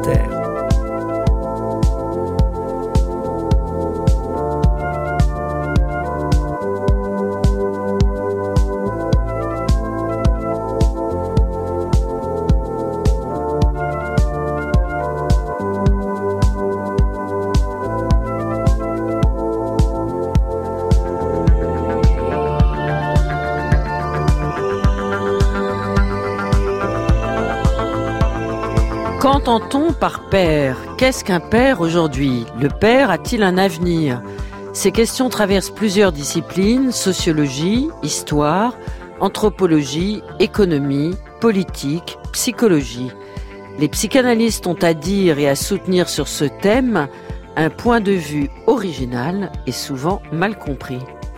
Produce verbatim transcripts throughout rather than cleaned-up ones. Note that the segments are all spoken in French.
Inter. Qu'entend-on par père ? Qu'est-ce qu'un père aujourd'hui ? Le père a-t-il un avenir ? Ces questions traversent plusieurs disciplines, sociologie, histoire, anthropologie, économie, politique, psychologie. Les psychanalystes ont à dire et à soutenir sur ce thème un point de vue original et souvent mal compris.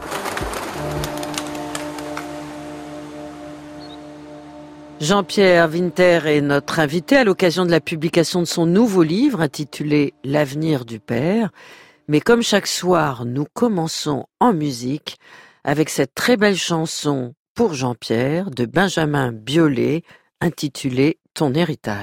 Jean-Pierre Winter est notre invité à l'occasion de la publication de son nouveau livre intitulé « L'avenir du père ». Mais comme chaque soir, nous commençons en musique avec cette très belle chanson pour Jean-Pierre de Benjamin Biolay intitulée « Ton héritage ».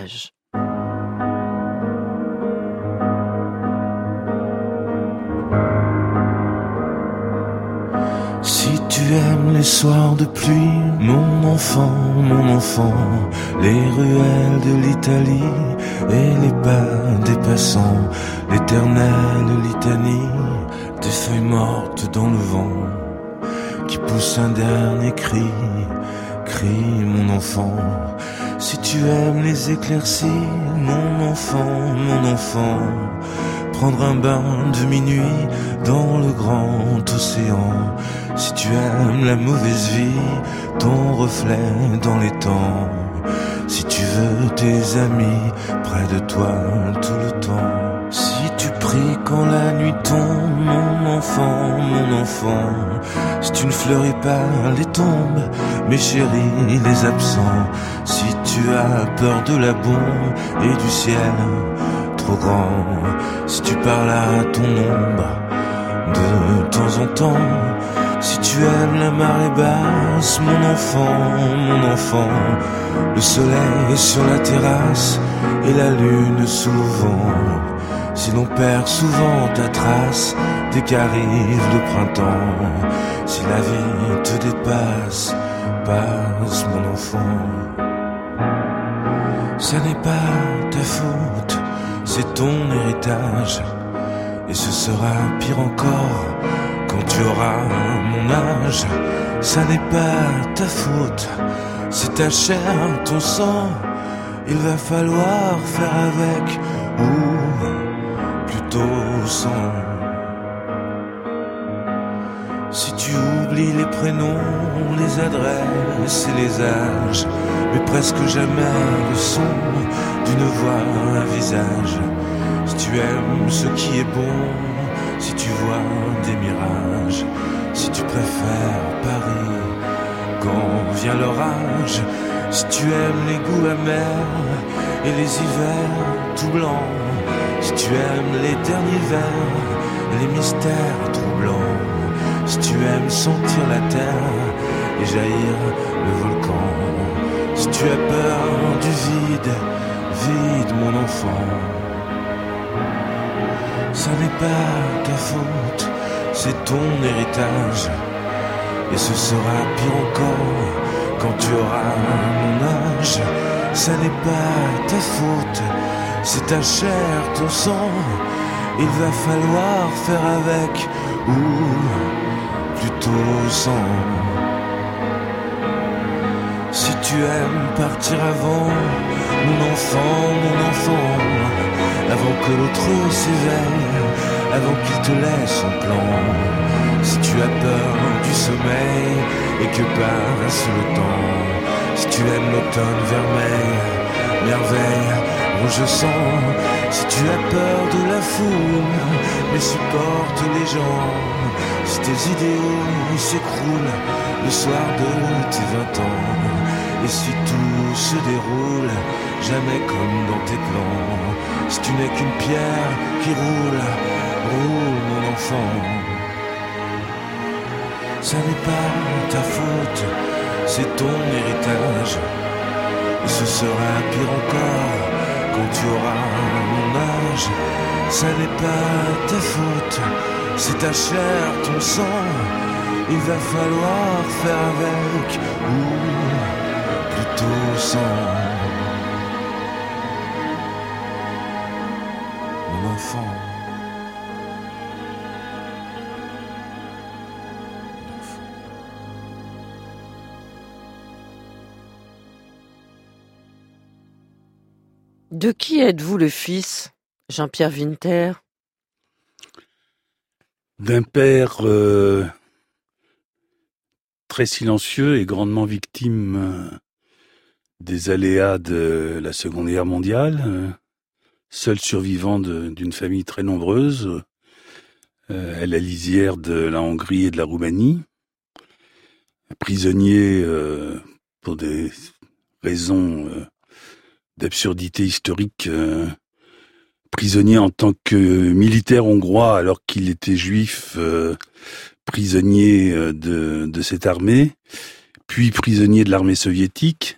Si tu aimes les soirs de pluie, mon enfant, mon enfant, les ruelles de l'Italie et les pas des passants, l'éternelle litanie des feuilles mortes dans le vent qui poussent un dernier cri, cri mon enfant. Si tu aimes les éclaircies, mon enfant, mon enfant, prendre un bain de minuit dans le grand océan. Si tu aimes la mauvaise vie, ton reflet dans les temps. Si tu veux tes amis près de toi tout le temps. Si tu pries quand la nuit tombe, mon enfant, mon enfant. Si tu ne fleuris pas les tombes, mes chéris, les absents. Si tu as peur de la bombe et du ciel trop grand. Si tu parles à ton ombre de temps en temps. Si tu aimes la marée basse, mon enfant, mon enfant, le soleil sur la terrasse et la lune sous le vent. Si l'on perd souvent ta trace dès qu'arrive le printemps, si la vie te dépasse, passe mon enfant. Ça n'est pas ta faute, c'est ton héritage, et ce sera pire encore quand tu auras mon âge. Ça n'est pas ta faute, c'est ta chair, ton sang. Il va falloir faire avec, ou plutôt sans. Si tu oublies les prénoms, les adresses et les âges, mais presque jamais le son d'une voix, un visage. Si tu aimes ce qui est bon, si tu vois des mirages, si tu préfères Paris quand vient l'orage, si tu aimes les goûts amers et les hivers tout blancs, si tu aimes les derniers vers et les mystères troublants, si tu aimes sentir la terre et jaillir le volcan, si tu as peur du vide, vide mon enfant. Ça n'est pas ta faute, c'est ton héritage, et ce sera pire encore quand tu auras mon âge. Ça n'est pas ta faute, c'est ta chair, ton sang. Il va falloir faire avec, ou plutôt sans. Si tu aimes partir avant, mon enfant, mon enfant, avant que l'autre s'éveille, avant qu'il te laisse son plan. Si tu as peur du sommeil et que passe le temps, si tu aimes l'automne vermeil, merveille, rouge sang, si tu as peur de la foule, mais supporte les gens, si tes idéaux s'écroulent le soir de tes vingt ans, et si tout se déroule jamais comme dans tes plans, si tu n'es qu'une pierre qui roule, roule mon enfant. Ça n'est pas ta faute, c'est ton héritage, et ce sera pire encore quand tu auras mon âge, ça n'est pas ta faute, c'est ta chair, ton sang. Il va falloir faire avec, ou plutôt sans. Mon enfant. De qui êtes-vous le fils, Jean-Pierre Winter? D'un père euh, très silencieux et grandement victime euh, des aléas de la Seconde Guerre mondiale, euh, seul survivant de, d'une famille très nombreuse, euh, à la lisière de la Hongrie et de la Roumanie, prisonnier euh, pour des raisons euh, d'absurdité historique, euh, prisonnier en tant que militaire hongrois alors qu'il était juif, euh, prisonnier de, de cette armée, puis prisonnier de l'armée soviétique,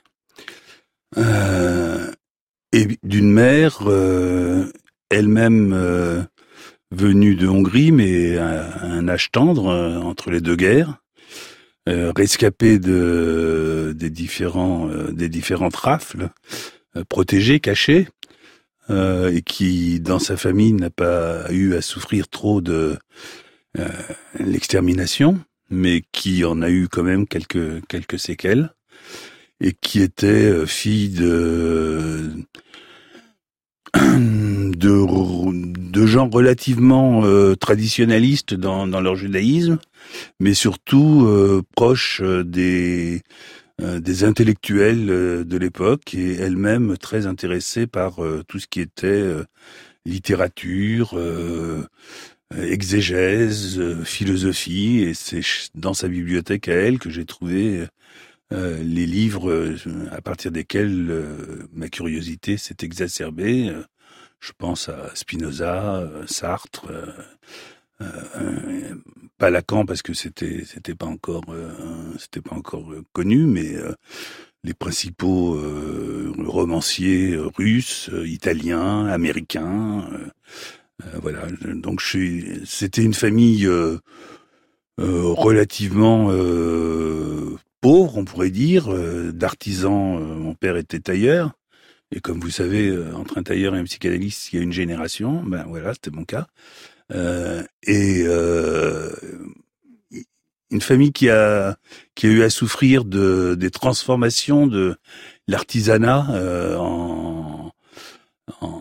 euh, et d'une mère euh, elle-même euh, venue de Hongrie, mais à un âge tendre euh, entre les deux guerres, euh, rescapée de, des, différents, euh, des différentes rafles, protégé, caché, euh, et qui, dans sa famille, n'a pas eu à souffrir trop de euh, l'extermination, mais qui en a eu quand même quelques quelques séquelles, et qui était euh, fille de de, de gens relativement euh, traditionnalistes dans, dans leur judaïsme, mais surtout euh, proches des Euh, des intellectuels euh, de l'époque, et elle-même très intéressée par euh, tout ce qui était euh, littérature, euh, exégèse, euh, philosophie, et c'est dans sa bibliothèque à elle que j'ai trouvé euh, les livres euh, à partir desquels euh, ma curiosité s'est exacerbée. Euh, je pense à Spinoza, euh, Sartre, euh, euh, pas Lacan parce que c'était c'était pas encore euh, c'était pas encore euh, connu, mais euh, les principaux euh, romanciers russes, euh, italiens, américains, euh, euh, voilà. Donc je suis, c'était une famille euh, euh, relativement euh, pauvre, on pourrait dire, euh, d'artisans. Euh, mon père était tailleur, et comme vous savez, euh, entre un tailleur et un psychanalyste, il y a une génération. Ben voilà, c'était mon cas. Euh, et euh, une famille qui a qui a eu à souffrir de des transformations de l'artisanat euh, en, en,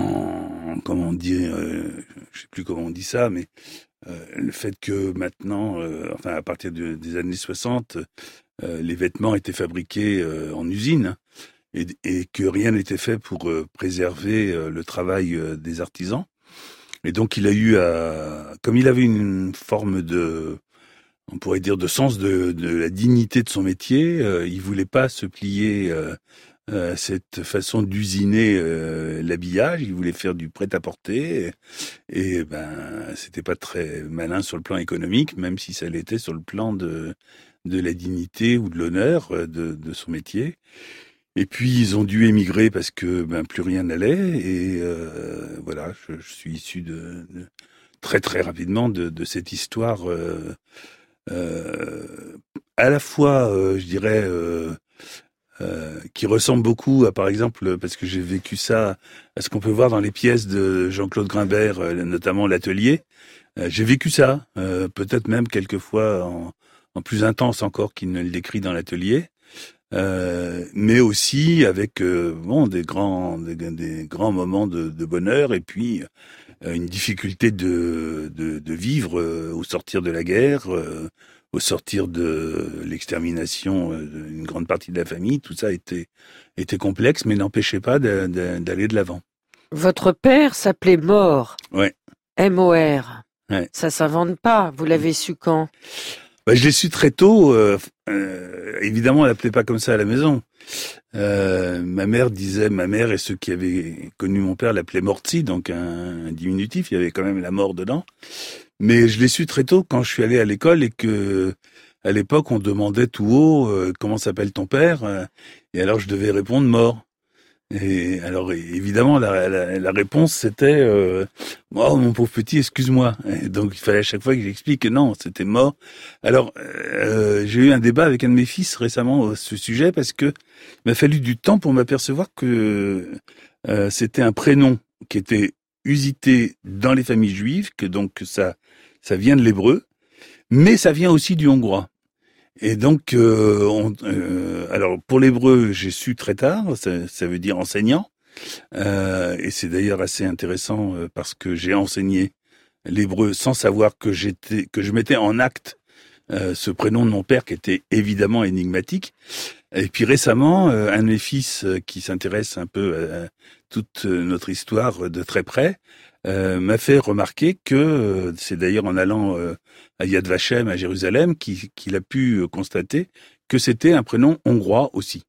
en comment on dit, euh, je sais plus comment on dit ça, mais euh, le fait que maintenant, euh, enfin à partir de, des années soixante, euh, les vêtements étaient fabriqués euh, en usine, et, et que rien n'était fait pour euh, préserver euh, le travail euh, des artisans. Et donc il a eu à, comme il avait une forme de, on pourrait dire, de sens de, de la dignité de son métier, euh, il voulait pas se plier euh, à cette façon d'usiner euh, l'habillage. Il voulait faire du prêt-à-porter, et, et ben c'était pas très malin sur le plan économique, même si ça l'était sur le plan de de la dignité ou de l'honneur de, de son métier. Et puis ils ont dû émigrer parce que ben plus rien n'allait, et euh, voilà, je, je suis issu de, de très très rapidement de, de cette histoire euh, euh, à la fois, euh, je dirais, euh, euh, qui ressemble beaucoup à, par exemple, parce que j'ai vécu ça, à ce qu'on peut voir dans les pièces de Jean-Claude Grimbert, euh, notamment l'Atelier. Euh, j'ai vécu ça, euh, peut-être même quelquefois en, en plus intense encore qu'il ne le décrit dans l'Atelier. Euh, mais aussi avec euh, bon des grands des, des grands moments de, de bonheur, et puis euh, une difficulté de, de, de vivre euh, au sortir de la guerre, euh, au sortir de l'extermination euh, d'une grande partie de la famille. Tout ça était était complexe, mais n'empêchait pas de, de, d'aller de l'avant. Votre père s'appelait Mort. Ouais. M O R. Ouais. Ça s'invente pas. Vous l'avez su quand? Bah, je l'ai su très tôt. Euh, euh, évidemment, elle l'appelait pas comme ça à la maison. Euh, ma mère disait, ma mère et ceux qui avaient connu mon père l'appelaient Morty, donc un, un diminutif. Il y avait quand même la mort dedans. Mais je l'ai su très tôt quand je suis allé à l'école, et que à l'époque on demandait tout haut euh, comment s'appelle ton père, euh, et alors je devais répondre Mort. Et alors évidemment la, la, la réponse c'était euh, oh mon pauvre petit, excuse-moi. Et donc il fallait à chaque fois que j'explique que non, c'était mort. Alors euh, j'ai eu un débat avec un de mes fils récemment à ce sujet parce que il m'a fallu du temps pour m'apercevoir que euh, c'était un prénom qui était usité dans les familles juives, que donc ça ça vient de l'hébreu, mais ça vient aussi du hongrois. Et donc, euh, on, euh, alors pour l'hébreu, j'ai su très tard, ça, ça veut dire enseignant, euh, et c'est d'ailleurs assez intéressant euh, parce que j'ai enseigné l'hébreu sans savoir que j'étais, que je mettais en acte euh, ce prénom de mon père qui était évidemment énigmatique. Et puis récemment, euh, un de mes fils euh, qui s'intéresse un peu à toute notre histoire de très près euh, m'a fait remarquer que euh, c'est d'ailleurs en allant euh, à Yad Vashem à Jérusalem qu'il, qu'il a pu constater que c'était un prénom hongrois aussi.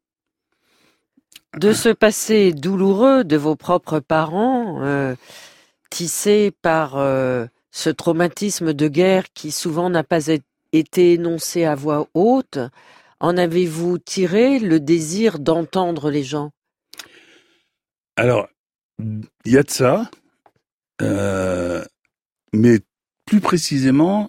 De ce passé douloureux de vos propres parents, euh, tissé par euh, ce traumatisme de guerre qui souvent n'a pas été énoncé à voix haute, en avez-vous tiré le désir d'entendre les gens ? Alors, il y a de ça, euh, mais plus précisément,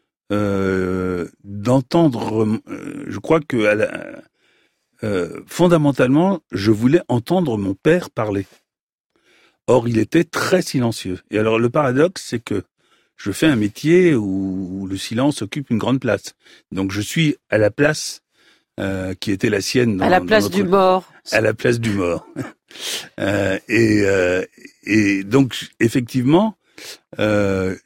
euh, d'entendre, euh, je crois que à la, euh, fondamentalement, je voulais entendre mon père parler. Or, il était très silencieux. Et alors, le paradoxe, c'est que je fais un métier où, où le silence occupe une grande place. Donc, je suis à la place euh, qui était la sienne. Dans, à la place notre... du mort. À la place du mort. euh, et, euh, et donc, effectivement, euh,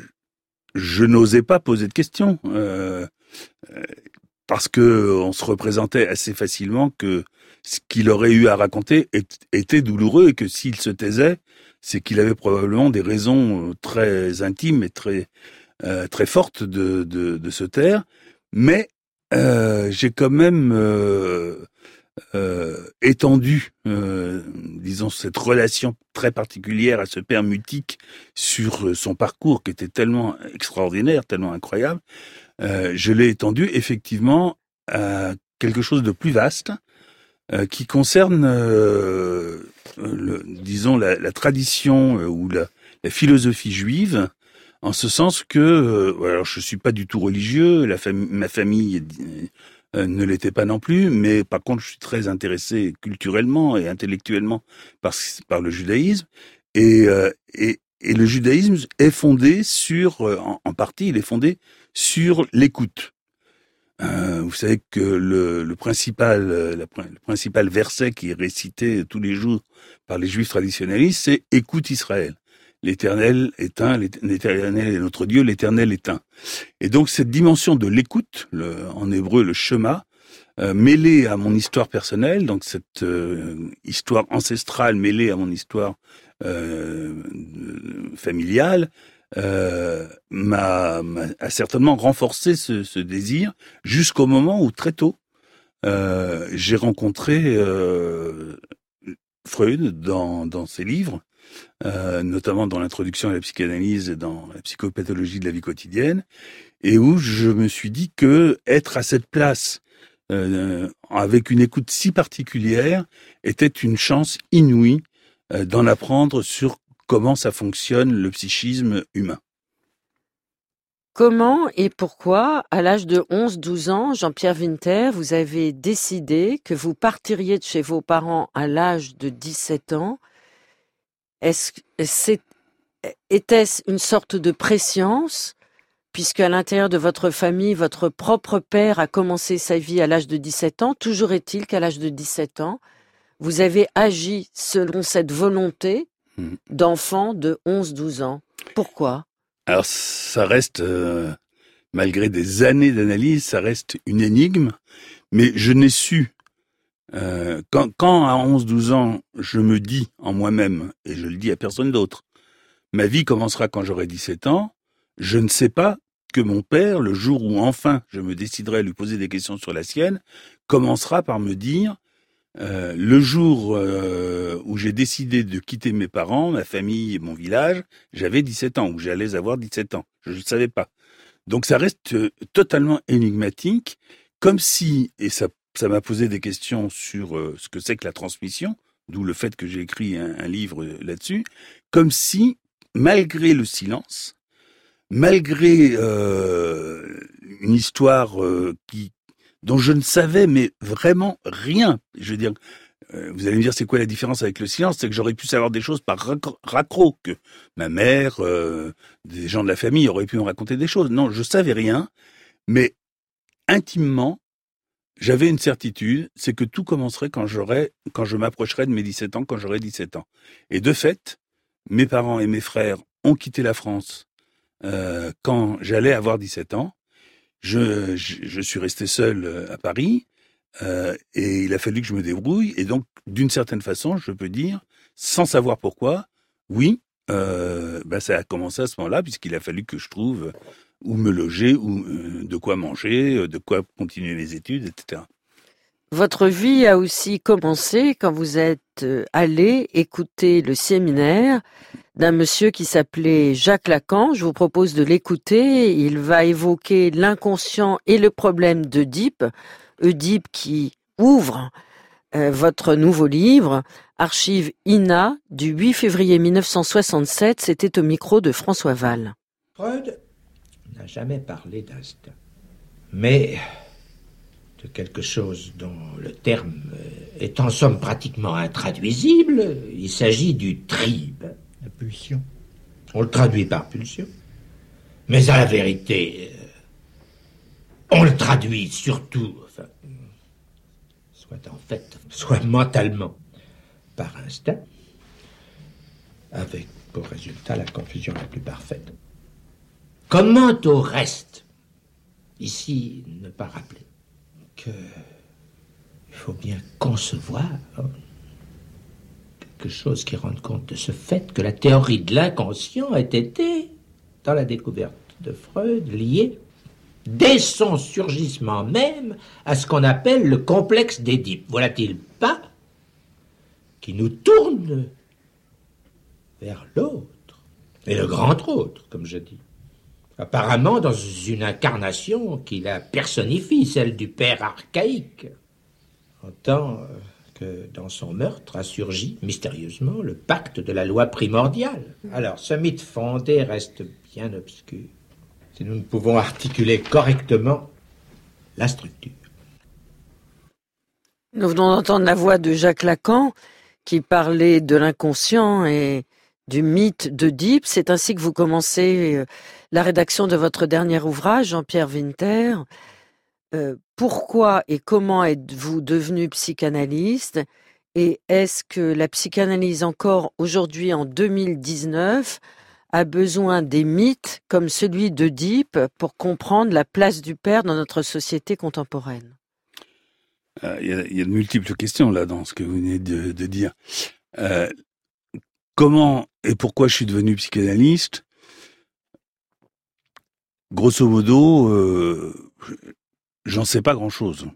je n'osais pas poser de questions. Euh, parce que on se représentait assez facilement que ce qu'il aurait eu à raconter était douloureux et que s'il se taisait, c'est qu'il avait probablement des raisons très intimes et très euh, très fortes de, de, de se taire. Mais euh, j'ai quand même euh, euh, étendu, euh, disons, cette relation très particulière à ce père mutique sur son parcours qui était tellement extraordinaire, tellement incroyable. Euh, je l'ai étendu effectivement à quelque chose de plus vaste euh, qui concerne, euh, le, disons, la, la tradition euh, ou la, la philosophie juive, en ce sens que, euh, alors je suis pas du tout religieux, la fam- ma famille euh, ne l'était pas non plus, mais par contre je suis très intéressé culturellement et intellectuellement par, par le judaïsme, et, euh, et, et le judaïsme est fondé sur, en, en partie, il est fondé sur l'écoute. Euh, vous savez que le, le principal, la, le principal verset qui est récité tous les jours par les Juifs traditionnalistes, c'est « Écoute Israël ». L'Éternel est un, l'Éternel est notre Dieu, l'Éternel est un. Et donc cette dimension de l'écoute, le, en hébreu le shema, euh, mêlée à mon histoire personnelle, donc cette euh, histoire ancestrale mêlée à mon histoire euh, familiale, Euh, m'a, m'a a certainement renforcé ce, ce désir jusqu'au moment où très tôt euh, j'ai rencontré euh, Freud dans, dans ses livres, euh, notamment dans l'introduction à la psychanalyse et dans la psychopathologie de la vie quotidienne, et où je me suis dit que être à cette place euh, avec une écoute si particulière était une chance inouïe euh, d'en apprendre sur comment ça fonctionne le psychisme humain. Comment et pourquoi, à l'âge de onze douze ans, Jean-Pierre Winter, vous avez décidé que vous partiriez de chez vos parents à l'âge de dix-sept ans ? Est-ce, c'est, était-ce une sorte de prescience, puisque à l'intérieur de votre famille, votre propre père a commencé sa vie à l'âge de dix-sept ans ? Toujours est-il qu'à l'âge de dix-sept ans, vous avez agi selon cette volonté d'enfant de onze douze ans. Pourquoi ? Alors, ça reste, euh, malgré des années d'analyse, ça reste une énigme, mais je n'ai su, euh, quand, quand à onze douze ans, je me dis en moi-même, et je le dis à personne d'autre, ma vie commencera quand j'aurai dix-sept ans, je ne sais pas que mon père, le jour où enfin je me déciderai à lui poser des questions sur la sienne, commencera par me dire, Euh, le jour euh, où j'ai décidé de quitter mes parents, ma famille et mon village, j'avais dix-sept ans, ou j'allais avoir dix-sept ans. Je ne savais pas. Donc ça reste euh, totalement énigmatique, comme si, et ça, ça m'a posé des questions sur euh, ce que c'est que la transmission, d'où le fait que j'ai écrit un, un livre là-dessus, comme si, malgré le silence, malgré euh, une histoire euh, qui dont je ne savais mais vraiment rien, je veux dire, euh, vous allez me dire c'est quoi la différence avec le silence, c'est que j'aurais pu savoir des choses par raccro, raccro que ma mère, euh, des gens de la famille auraient pu me raconter des choses. Non, je savais rien, mais intimement, j'avais une certitude, c'est que tout commencerait quand j'aurais, quand je m'approcherais de mes dix-sept ans, quand j'aurais dix-sept ans. Et de fait, mes parents et mes frères ont quitté la France euh, quand j'allais avoir dix-sept ans. Je, je, je suis resté seul à Paris euh, et il a fallu que je me débrouille. Et donc, d'une certaine façon, je peux dire, sans savoir pourquoi, oui, euh, bah ça a commencé à ce moment-là, puisqu'il a fallu que je trouve où me loger, ou euh, de quoi manger, de quoi continuer mes études, et cetera. Votre vie a aussi commencé quand vous êtes allé écouter le séminaire d'un monsieur qui s'appelait Jacques Lacan. Je vous propose de l'écouter. Il va évoquer l'inconscient et le problème d'Œdipe.Œdipe qui ouvre euh, votre nouveau livre, Archives I N A, du huit février mille neuf cent soixante-sept. C'était au micro de François Val. Freud n'a jamais parlé d'instinct, mais de quelque chose dont le terme est en somme pratiquement intraduisible. Il s'agit du trieb. La pulsion. On le traduit par pulsion. Mais à la vérité, on le traduit surtout, enfin, soit en fait, soit mentalement, par instinct, avec pour résultat la confusion la plus parfaite. Comment au reste, ici ne pas rappeler que il faut bien concevoir quelque chose qui rende compte de ce fait que la théorie de l'inconscient a été, dans la découverte de Freud, liée, dès son surgissement même, à ce qu'on appelle le complexe d'Œdipe. Voilà-t-il pas qui nous tourne vers l'autre, et le grand autre, comme je dis. Apparemment dans une incarnation qui la personnifie, celle du père archaïque, en tant que dans son meurtre a surgi mystérieusement le pacte de la loi primordiale. Alors, ce mythe fondé reste bien obscur si nous ne pouvons articuler correctement la structure. Nous venons d'entendre la voix de Jacques Lacan qui parlait de l'inconscient et du mythe d'Œdipe. C'est ainsi que vous commencez la rédaction de votre dernier ouvrage, Jean-Pierre Winter. Euh, pourquoi et comment êtes-vous devenu psychanalyste? Et est-ce que la psychanalyse encore aujourd'hui, en deux mille dix-neuf, a besoin des mythes comme celui d'Œdipe pour comprendre la place du père dans notre société contemporaine? Euh, il y a, il y a de multiples questions là dans ce que vous venez de, de dire. Euh, comment et pourquoi je suis devenu psychanalyste? Grosso modo, euh, j'en sais pas grand-chose.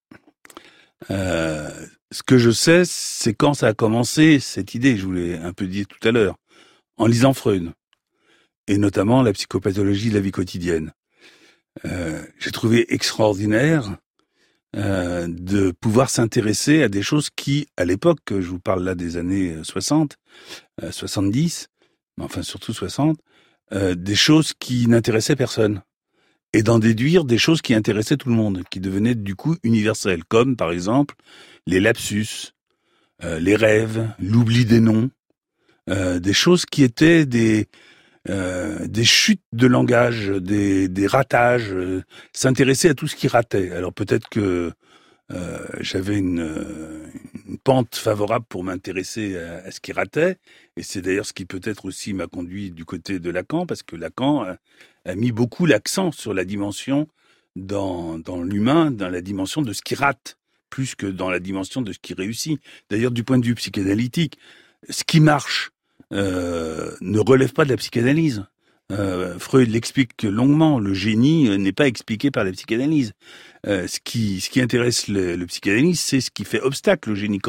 Euh, ce que je sais, c'est quand ça a commencé, cette idée, je vous l'ai un peu dit tout à l'heure, en lisant Freud, et notamment la psychopathologie de la vie quotidienne. Euh, j'ai trouvé extraordinaire euh, de pouvoir s'intéresser à des choses qui, à l'époque, je vous parle là des années soixante, euh, soixante-dix, mais enfin surtout soixante, euh, des choses qui n'intéressaient personne. Et d'en déduire des choses qui intéressaient tout le monde, qui devenaient du coup universelles, comme par exemple les lapsus, euh, les rêves, l'oubli des noms, euh, des choses qui étaient des euh, des chutes de langage, des, des ratages, euh, s'intéresser à tout ce qui ratait. Alors peut-être que euh, j'avais une, une pente favorable pour m'intéresser à, à ce qui ratait, et c'est d'ailleurs ce qui peut-être aussi m'a conduit du côté de Lacan, parce que Lacan a, a mis beaucoup l'accent sur la dimension dans, dans l'humain, dans la dimension de ce qui rate, plus que dans la dimension de ce qui réussit. D'ailleurs, du point de vue psychanalytique, ce qui marche euh, ne relève pas de la psychanalyse. Euh, Freud l'explique longuement, le génie n'est pas expliqué par la psychanalyse. Euh, ce qui, ce qui intéresse le, le psychanalyste, c'est ce qui fait obstacle au génie. Quand,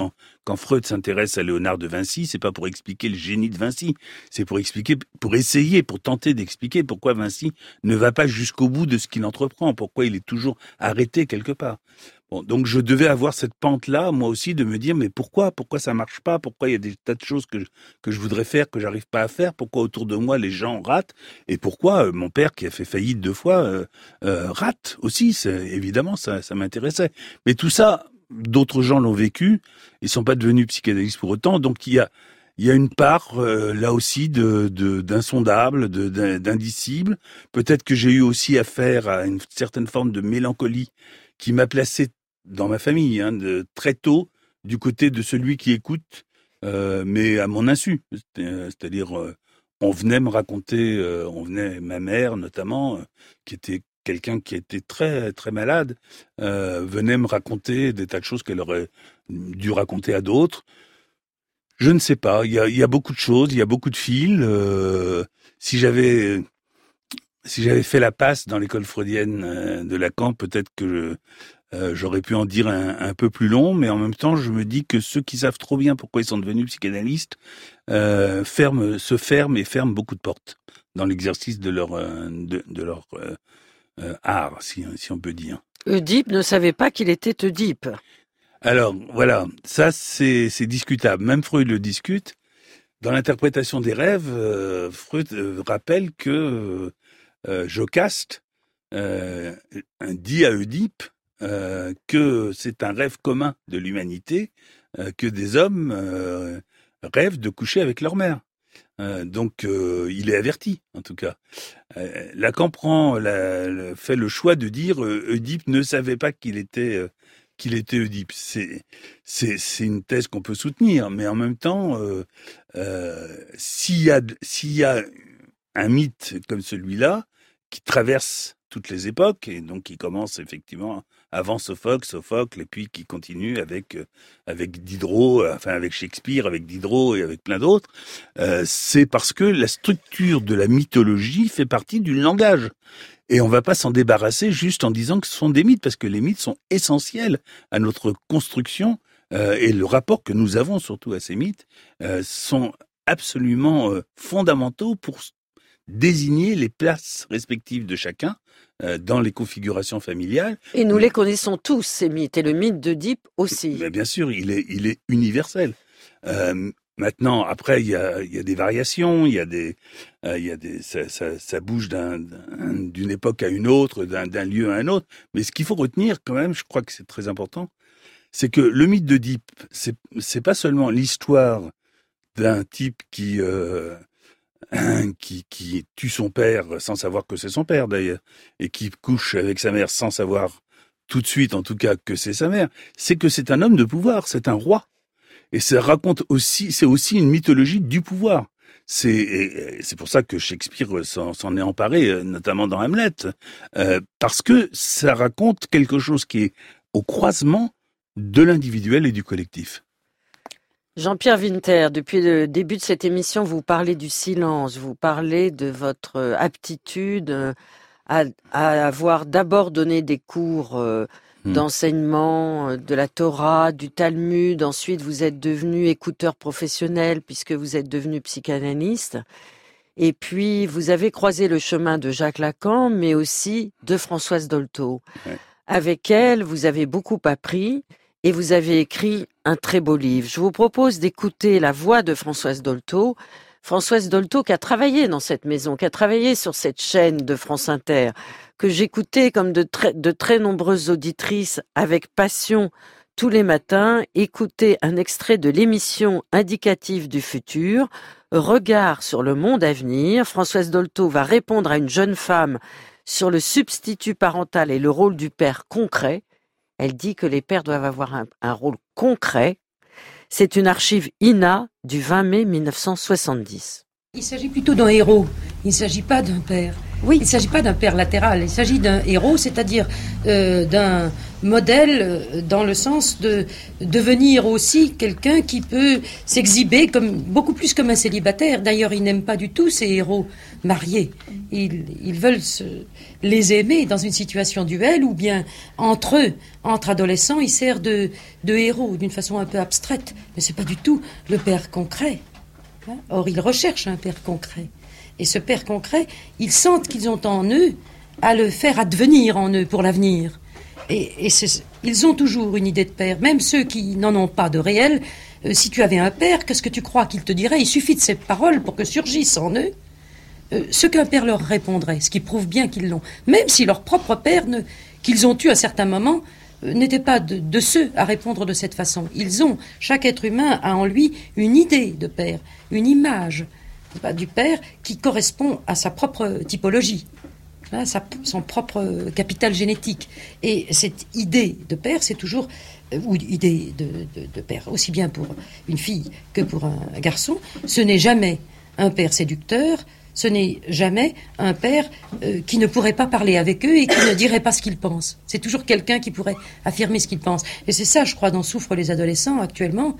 quand Freud s'intéresse à Léonard de Vinci, c'est pas pour expliquer le génie de Vinci, c'est pour expliquer, pour essayer, pour tenter d'expliquer pourquoi Vinci ne va pas jusqu'au bout de ce qu'il entreprend, pourquoi il est toujours arrêté quelque part. Bon, donc je devais avoir cette pente-là, moi aussi, de me dire, mais pourquoi, pourquoi ça marche pas, pourquoi il y a des tas de choses que je, que je voudrais faire, que j'arrive pas à faire, pourquoi autour de moi les gens ratent, et pourquoi euh, mon père, qui a fait faillite deux fois, euh, euh, rate aussi, c'est, évidemment, ça, ça m'intéressait. Mais tout ça, d'autres gens l'ont vécu, ils sont pas devenus psychanalystes pour autant, donc il y a, il y a une part, euh, là aussi, de, de, d'insondable, de, d'indicible. Peut-être que j'ai eu aussi affaire à une certaine forme de mélancolie qui m'a placé dans ma famille, hein, de, très tôt, du côté de celui qui écoute, euh, mais à mon insu. C'est-à-dire, euh, on venait me raconter, euh, on venait, ma mère notamment, euh, qui était quelqu'un qui était très très malade, euh, venait me raconter des tas de choses qu'elle aurait dû raconter à d'autres. Je ne sais pas, il y a, il y a beaucoup de choses, il y a beaucoup de fils. Euh, si j'avais... Si j'avais fait la passe dans l'école freudienne de Lacan, peut-être que je, euh, j'aurais pu en dire un, un peu plus long, mais en même temps, je me dis que ceux qui savent trop bien pourquoi ils sont devenus psychanalystes euh, ferment, se ferment et ferment beaucoup de portes dans l'exercice de leur, euh, de, de leur euh, euh, art, si, si on peut dire. Oedipe ne savait pas qu'il était Oedipe. Alors, voilà, ça c'est, c'est discutable. Même Freud le discute. Dans l'interprétation des rêves, euh, Freud euh, rappelle que euh, Euh, Jocaste euh, dit à Oedipe euh, que c'est un rêve commun de l'humanité, euh, que des hommes euh, rêvent de coucher avec leur mère. Euh, donc euh, il est averti, en tout cas. Euh, Lacan prend, la, la, fait le choix de dire euh, Oedipe ne savait pas qu'il était euh, qu'il était Oedipe. C'est, c'est, c'est une thèse qu'on peut soutenir, mais en même temps, euh, euh, s'il y a, s'il y a un mythe comme celui-là, qui traverse toutes les époques, et donc qui commence effectivement avant Sophocle, Sophocle, et puis qui continue avec avec Diderot, enfin avec Shakespeare, avec Diderot et avec plein d'autres, euh, c'est parce que la structure de la mythologie fait partie du langage. Et on va pas s'en débarrasser juste en disant que ce sont des mythes, parce que les mythes sont essentiels à notre construction, euh, et le rapport que nous avons surtout à ces mythes euh, sont absolument euh, fondamentaux pour désigner les places respectives de chacun euh, dans les configurations familiales. Et nous les connaissons tous, ces mythes, et le mythe d'Oedipe aussi. Mais bien sûr, il est, il est universel. Euh, maintenant, après, il y a, il y a des variations, il y a des, euh, il y a des, ça, ça, ça bouge d'un, d'un, d'une époque à une autre, d'un, d'un lieu à un autre. Mais ce qu'il faut retenir, quand même, je crois que c'est très important, c'est que le mythe d'Oedipe, c'est, c'est pas seulement l'histoire d'un type qui euh, Qui, qui tue son père sans savoir que c'est son père d'ailleurs, et qui couche avec sa mère sans savoir tout de suite en tout cas que c'est sa mère, c'est que c'est un homme de pouvoir, c'est un roi. Et ça raconte aussi, c'est aussi une mythologie du pouvoir. C'est, c'est pour ça que Shakespeare s'en, s'en est emparé, notamment dans Hamlet, euh, parce que ça raconte quelque chose qui est au croisement de l'individuel et du collectif. Jean-Pierre Winter, depuis le début de cette émission, vous parlez du silence, vous parlez de votre aptitude à, à avoir d'abord donné des cours euh, mmh. d'enseignement de la Torah, du Talmud, ensuite vous êtes devenu écouteur professionnel puisque vous êtes devenu psychanalyste, et puis vous avez croisé le chemin de Jacques Lacan, mais aussi de Françoise Dolto. Ouais. Avec elle, vous avez beaucoup appris. Et vous avez écrit un très beau livre. Je vous propose d'écouter la voix de Françoise Dolto. Françoise Dolto qui a travaillé dans cette maison, qui a travaillé sur cette chaîne de France Inter, que j'écoutais comme de très, de très nombreuses auditrices avec passion tous les matins, écouter un extrait de l'émission Indicatif du futur, Regard sur le monde à venir. Françoise Dolto va répondre à une jeune femme sur le substitut parental et le rôle du père concret. Elle dit que les pères doivent avoir un, un rôle concret. C'est une archive I N A du vingt mai mille neuf cent soixante-dix. Il s'agit plutôt d'un héros. Il ne s'agit pas d'un père. Oui, il ne s'agit pas d'un père latéral, il s'agit d'un héros, c'est-à-dire euh, d'un modèle euh, dans le sens de devenir aussi quelqu'un qui peut s'exhiber comme, beaucoup plus comme un célibataire. D'ailleurs, ils n'aiment pas du tout ces héros mariés. Ils, ils veulent se, les aimer dans une situation duel ou bien entre eux, entre adolescents, ils servent de, de héros d'une façon un peu abstraite. Mais ce n'est pas du tout le père concret. Hein? Or, ils recherchent un père concret. Et ce père concret, ils sentent qu'ils ont en eux à le faire advenir en eux pour l'avenir. Et, et c'est, ils ont toujours une idée de père, même ceux qui n'en ont pas de réel. Euh, si tu avais un père, qu'est-ce que tu crois qu'il te dirait ? Il suffit de ces paroles pour que surgisse en eux euh, ce qu'un père leur répondrait, ce qui prouve bien qu'ils l'ont. Même si leur propre père, ne, qu'ils ont eu à certains moments, euh, n'était pas de, de ceux à répondre de cette façon. Ils ont, chaque être humain a en lui une idée de père, une image du père qui correspond à sa propre typologie, hein, sa, son propre capital génétique. Et cette idée de père, c'est toujours, euh, ou idée de, de, de père, aussi bien pour une fille que pour un, un garçon, ce n'est jamais un père séducteur, ce n'est jamais un père euh, qui ne pourrait pas parler avec eux et qui ne dirait pas ce qu'il pense. C'est toujours quelqu'un qui pourrait affirmer ce qu'il pense. Et c'est ça, je crois, dont souffrent les adolescents actuellement.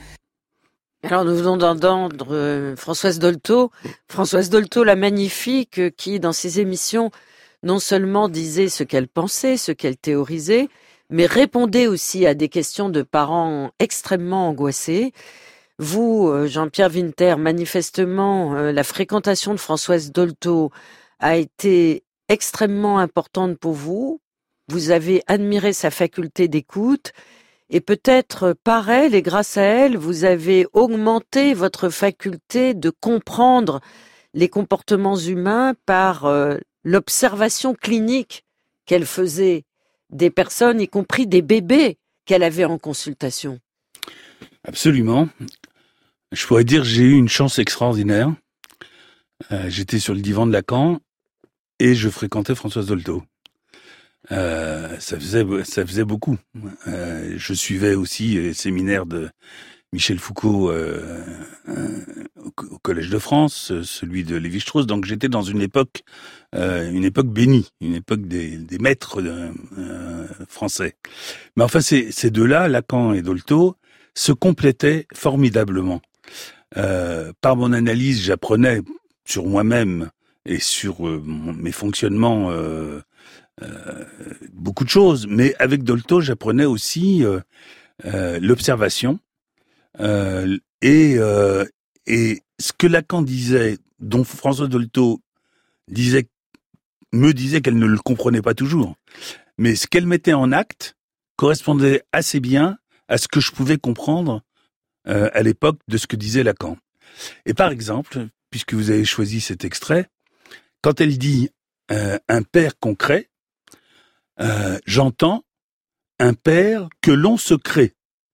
Alors nous venons d'entendre euh, Françoise Dolto, Françoise Dolto la magnifique, euh, qui dans ses émissions non seulement disait ce qu'elle pensait, ce qu'elle théorisait, mais répondait aussi à des questions de parents extrêmement angoissés. Vous, euh, Jean-Pierre Winter, manifestement, euh, la fréquentation de Françoise Dolto a été extrêmement importante pour vous. Vous avez admiré sa faculté d'écoute. Et peut-être par elle et grâce à elle, vous avez augmenté votre faculté de comprendre les comportements humains par euh, l'observation clinique qu'elle faisait des personnes, y compris des bébés qu'elle avait en consultation. Absolument. Je pourrais dire que j'ai eu une chance extraordinaire. Euh, j'étais sur le divan de Lacan et je fréquentais Françoise Dolto. Euh, ça faisait ça faisait beaucoup. Euh, je suivais aussi les séminaires de Michel Foucault euh, euh, au, au Collège de France, celui de Lévi-Strauss. Donc j'étais dans une époque euh, une époque bénie, une époque des, des maîtres euh, français. Mais enfin ces, ces deux-là, Lacan et Dolto, se complétaient formidablement. Euh, par mon analyse, j'apprenais sur moi-même et sur euh, mon, mes fonctionnements euh, Euh, beaucoup de choses, mais avec Dolto, j'apprenais aussi euh, euh, l'observation euh, et euh, et ce que Lacan disait, dont François Dolto disait, me disait qu'elle ne le comprenait pas toujours, mais ce qu'elle mettait en acte correspondait assez bien à ce que je pouvais comprendre euh, à l'époque de ce que disait Lacan. Et par exemple, puisque vous avez choisi cet extrait, quand elle dit euh, un père concret, Euh, j'entends un père que l'on se crée,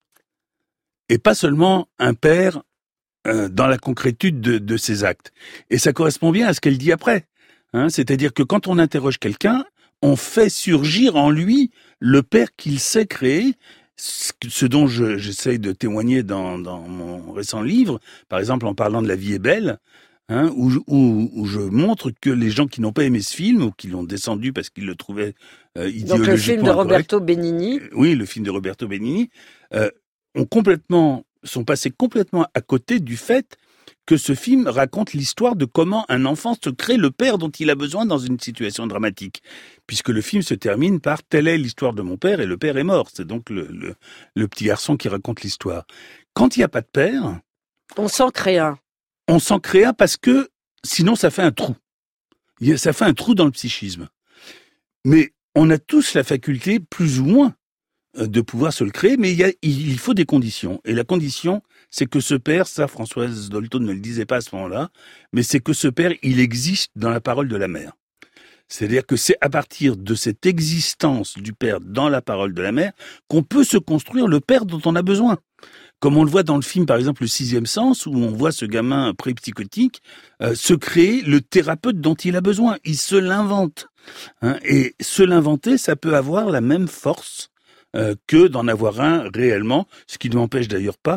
et pas seulement un père euh, dans la concrétude de, de ses actes. Et ça correspond bien à ce qu'elle dit après. Hein, c'est-à-dire que quand on interroge quelqu'un, on fait surgir en lui le père qu'il sait créer, ce dont je, j'essaye de témoigner dans, dans mon récent livre, par exemple en parlant de La vie est belle, Hein, où, où, où je montre que les gens qui n'ont pas aimé ce film, ou qui l'ont descendu parce qu'ils le trouvaient euh, idéologiquement Donc le film de Roberto incorrect, Benigni. euh, oui, le film de Roberto Benigni, euh, ont complètement, sont passés complètement à côté du fait que ce film raconte l'histoire de comment un enfant se crée le père dont il a besoin dans une situation dramatique. Puisque le film se termine par « telle est l'histoire de mon père et le père est mort ». C'est donc le, le, le petit garçon qui raconte l'histoire. Quand il n'y a pas de père... On s'en crée un. On s'en crée un parce que sinon ça fait un trou. Ça fait un trou dans le psychisme. Mais on a tous la faculté, plus ou moins, de pouvoir se le créer, mais il, y a, il faut des conditions. Et la condition, c'est que ce père, ça Françoise Dolto ne le disait pas à ce moment-là, mais c'est que ce père, il existe dans la parole de la mère. C'est-à-dire que c'est à partir de cette existence du père dans la parole de la mère qu'on peut se construire le père dont on a besoin. Comme on le voit dans le film, par exemple, Le Sixième Sens, où on voit ce gamin pré-psychotique euh, se créer le thérapeute dont il a besoin. Il se l'invente. Hein, et se l'inventer, ça peut avoir la même force euh, que d'en avoir un réellement, ce qui ne m'empêche d'ailleurs pas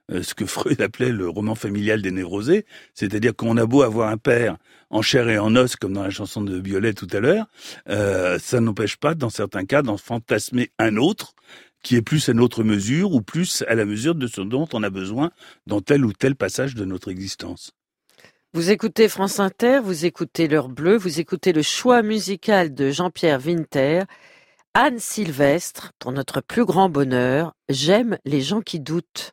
euh, ce que Freud appelait le roman familial des névrosés, c'est-à-dire qu'on a beau avoir un père en chair et en os, comme dans la chanson de Biolay tout à l'heure, euh, ça n'empêche pas, dans certains cas, d'en fantasmer un autre, qui est plus à notre mesure ou plus à la mesure de ce dont on a besoin dans tel ou tel passage de notre existence. Vous écoutez France Inter, vous écoutez L'Heure Bleue, vous écoutez le choix musical de Jean-Pierre Winter. Anne Sylvestre, pour notre plus grand bonheur, j'aime les gens qui doutent.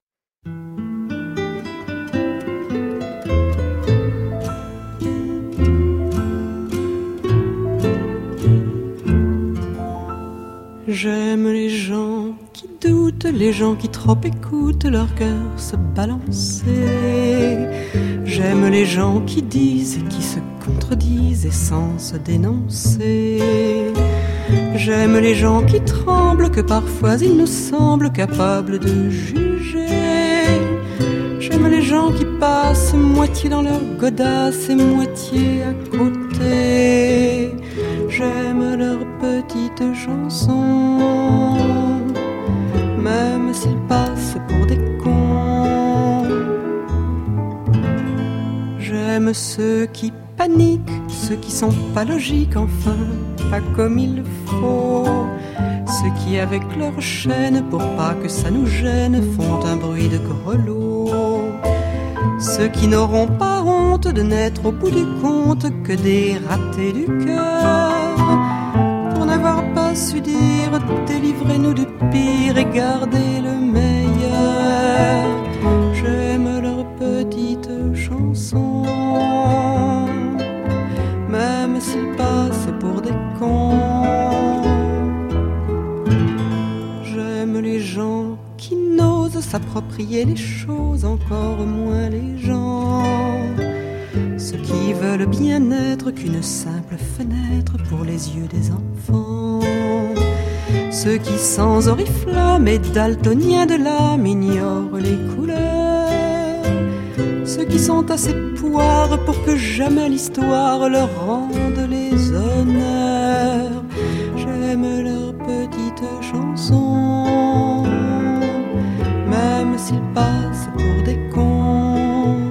J'aime les gens qui doutent, les gens qui trop écoutent leur cœur se balancer. J'aime les gens qui disent et qui se contredisent et sans se dénoncer. J'aime les gens qui tremblent, que parfois ils nous semblent capables de juger. J'aime les gens qui passent moitié dans leur godasse et moitié à côté. J'aime leurs petites chansons, même s'ils passent pour des cons. J'aime ceux qui paniquent, ceux qui sont pas logiques, enfin, pas comme il faut. Ceux qui avec leur chaîne, pour pas que ça nous gêne, font un bruit de grelot. Ceux qui n'auront pas honte de n'être au bout du compte que des ratés du cœur, pour n'avoir pas su dire délivrez-nous du pire et gardez le meilleur. J'aime leurs petites chansons, même s'ils passent pour des cons. J'aime les gens qui n'osent s'approprier les choses, encore moins les gens. Ceux qui veulent bien être qu'une simple fenêtre pour les yeux des enfants. Ceux qui sans oriflamme et daltoniens de l'âme ignorent les couleurs. Ceux qui sont assez poires pour que jamais l'histoire leur rende les honneurs. J'aime leurs petites chansons, même s'ils passent pour des cons.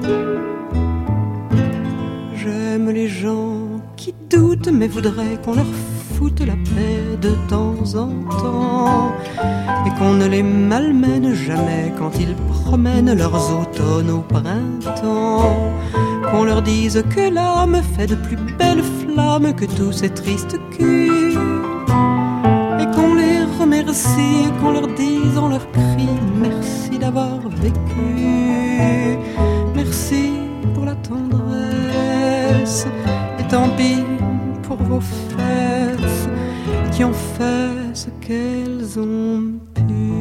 J'aime les gens qui doutent mais voudraient qu'on leur foute la paix de temps en temps, et qu'on ne les malmène jamais quand ils promènent leurs automnes au printemps. Qu'on leur dise que l'âme fait de plus belles flammes que tous ces tristes culs, et qu'on les remercie, qu'on leur dise en leur cri merci d'avoir vécu, merci pour la tendresse, et tant pis pour vos fesses qui ont fait ce qu'elles ont pu.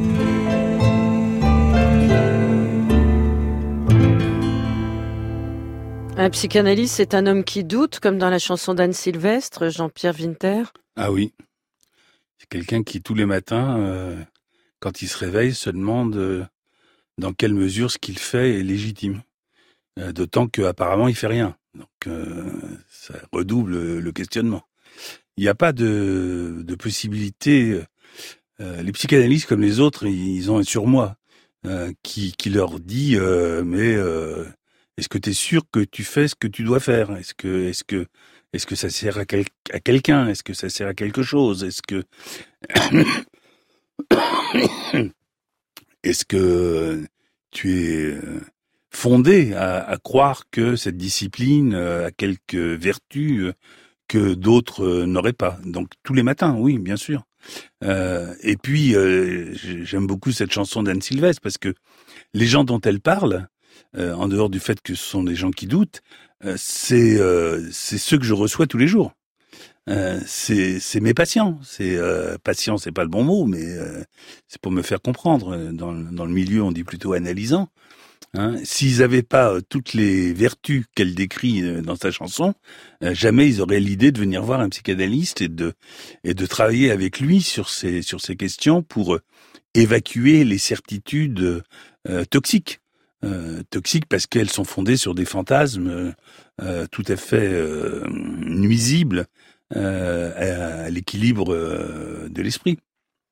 Un psychanalyste, c'est un homme qui doute, comme dans la chanson d'Anne Sylvestre, Jean-Pierre Winter. Ah oui, c'est quelqu'un qui tous les matins, euh, quand il se réveille, se demande euh, dans quelle mesure ce qu'il fait est légitime. Euh, d'autant qu'apparemment il fait rien. Donc euh, ça redouble le questionnement. Il n'y a pas de, de possibilité. Euh, les psychanalystes, comme les autres, ils ont un surmoi euh, qui, qui leur dit euh, mais euh, est-ce que tu es sûr que tu fais ce que tu dois faire ? Est-ce que est-ce que est-ce que ça sert à, quel, à quelqu'un ? Est-ce que ça sert à quelque chose ? Est-ce que est-ce que tu es fondé à, à croire que cette discipline a quelques vertus que d'autres n'auraient pas. Donc tous les matins, oui, bien sûr. Euh, et puis euh, j'aime beaucoup cette chanson d'Anne Sylvestre parce que les gens dont elle parle, euh, en dehors du fait que ce sont des gens qui doutent, euh, c'est euh, c'est ceux que je reçois tous les jours. Euh, c'est c'est mes patients. C'est euh, patient, c'est pas le bon mot, mais euh, c'est pour me faire comprendre. Dans dans le milieu, on dit plutôt analysant. Hein, s'ils n'avaient pas euh, toutes les vertus qu'elle décrit euh, dans sa chanson, euh, jamais ils auraient l'idée de venir voir un psychanalyste et de et de travailler avec lui sur ces sur ces questions pour euh, évacuer les certitudes euh, toxiques, euh, toxiques parce qu'elles sont fondées sur des fantasmes euh, tout à fait euh, nuisibles euh, à, à l'équilibre euh, de l'esprit.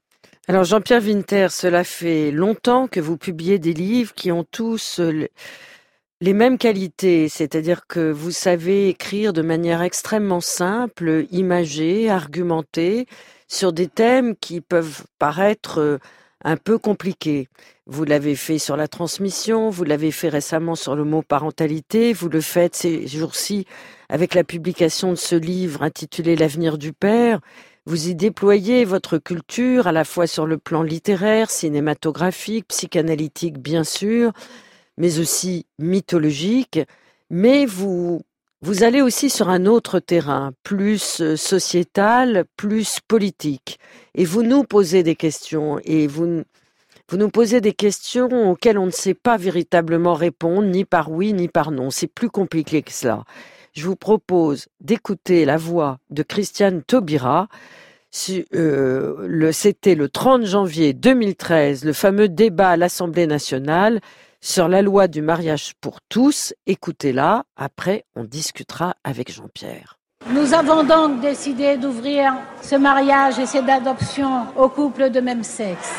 Alors Jean-Pierre Winter, cela fait longtemps que vous publiez des livres qui ont tous les mêmes qualités, c'est-à-dire que vous savez écrire de manière extrêmement simple, imagée, argumentée, sur des thèmes qui peuvent paraître un peu compliqués. Vous l'avez fait sur la transmission, vous l'avez fait récemment sur le mot parentalité, vous le faites ces jours-ci avec la publication de ce livre intitulé L'avenir du père. Vous y déployez votre culture à la fois sur le plan littéraire, cinématographique, psychanalytique bien sûr, mais aussi mythologique. Mais vous, vous allez aussi sur un autre terrain, plus sociétal, plus politique. Et vous nous posez des questions, et vous, vous nous posez des questions auxquelles on ne sait pas véritablement répondre, ni par oui, ni par non. C'est plus compliqué que cela. Je vous propose d'écouter la voix de Christiane Taubira. Euh, le, c'était le trente janvier deux mille treize, le fameux débat à l'Assemblée nationale sur la loi du mariage pour tous. Écoutez-la, après on discutera avec Jean-Pierre. Nous avons donc décidé d'ouvrir ce mariage et cette adoption aux couples de même sexe.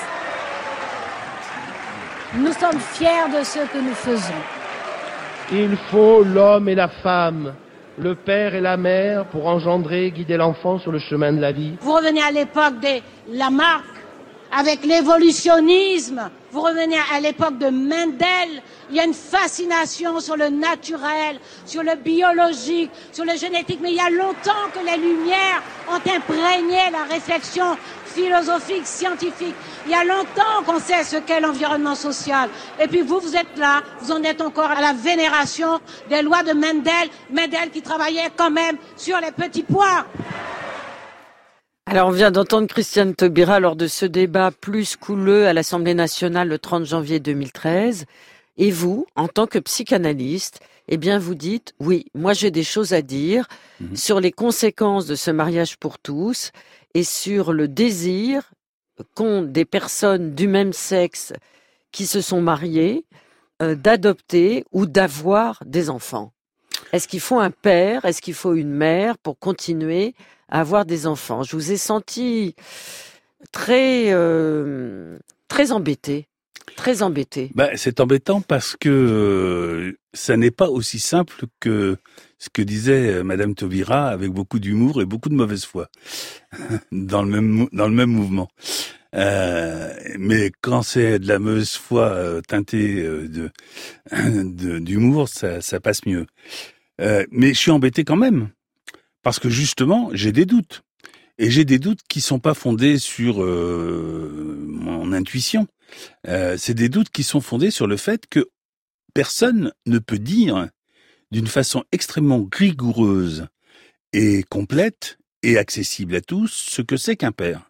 Nous sommes fiers de ce que nous faisons. Il faut l'homme et la femme, le père et la mère pour engendrer, guider l'enfant sur le chemin de la vie. Vous revenez à l'époque de Lamarck, avec l'évolutionnisme. Vous revenez à l'époque de Mendel. Il y a une fascination sur le naturel, sur le biologique, sur le génétique. Mais il y a longtemps que les Lumières ont imprégné la réflexion philosophique, scientifique. Il y a longtemps qu'on sait ce qu'est l'environnement social. Et puis vous, vous êtes là, vous en êtes encore à la vénération des lois de Mendel. Mendel qui travaillait quand même sur les petits pois. Alors on vient d'entendre Christiane Taubira lors de ce débat plus couleux à l'Assemblée nationale le trente janvier deux mille treize. Et vous, en tant que psychanalyste, eh bien vous dites, oui, moi j'ai des choses à dire mmh. sur les conséquences de ce mariage pour tous et sur le désir qu'ont des personnes du même sexe qui se sont mariées euh, d'adopter ou d'avoir des enfants. Est-ce qu'il faut un père, est-ce qu'il faut une mère pour continuer à avoir des enfants? Je vous ai senti très, euh, très embêté. Très embêté. Bah, c'est embêtant parce que euh, ça n'est pas aussi simple que ce que disait Madame Taubira avec beaucoup d'humour et beaucoup de mauvaise foi dans le même dans le même mouvement. Euh, mais quand c'est de la mauvaise foi euh, teintée euh, de, de d'humour, ça ça passe mieux. Euh, mais je suis embêté quand même parce que justement j'ai des doutes et j'ai des doutes qui sont pas fondés sur euh, mon intuition. Euh, c'est des doutes qui sont fondés sur le fait que personne ne peut dire d'une façon extrêmement rigoureuse et complète et accessible à tous ce que c'est qu'un père.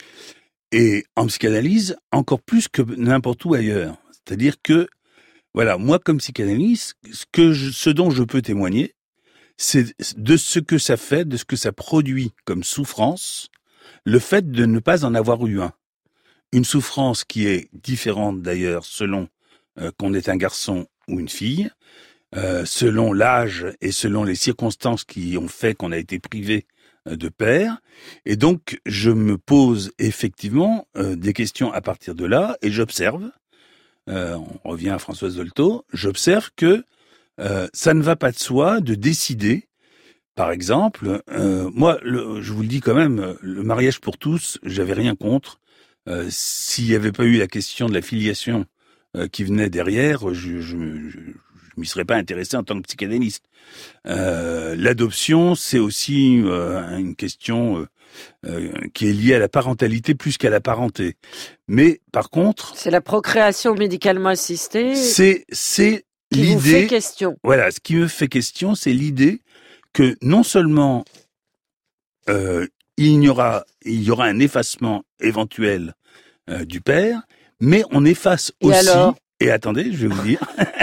Et en psychanalyse, encore plus que n'importe où ailleurs. C'est-à-dire que, voilà, moi comme psychanalyste, ce, que je, ce dont je peux témoigner, c'est de ce que ça fait, de ce que ça produit comme souffrance, le fait de ne pas en avoir eu un. Une souffrance qui est différente d'ailleurs selon euh, qu'on est un garçon ou une fille, euh, selon l'âge et selon les circonstances qui ont fait qu'on a été privé euh, de père. Et donc, je me pose effectivement euh, des questions à partir de là et j'observe, euh, on revient à Françoise Dolto, j'observe que euh, ça ne va pas de soi de décider. Par exemple, euh, moi, le, je vous le dis quand même, le mariage pour tous, j'avais rien contre. Euh, s'il n'y avait pas eu la question de la filiation euh, qui venait derrière, je, je, je, je m'y serais pas intéressé en tant que psychanalyste. Euh, l'adoption, c'est aussi euh, une question euh, euh, qui est liée à la parentalité plus qu'à la parenté. Mais par contre, c'est la procréation médicalement assistée. C'est c'est qui l'idée. Vous fait question. Voilà, ce qui me fait question, c'est l'idée que non seulement euh, il y aura il y aura un effacement éventuel euh, du père, mais on efface et aussi, alors et attendez, je vais vous dire,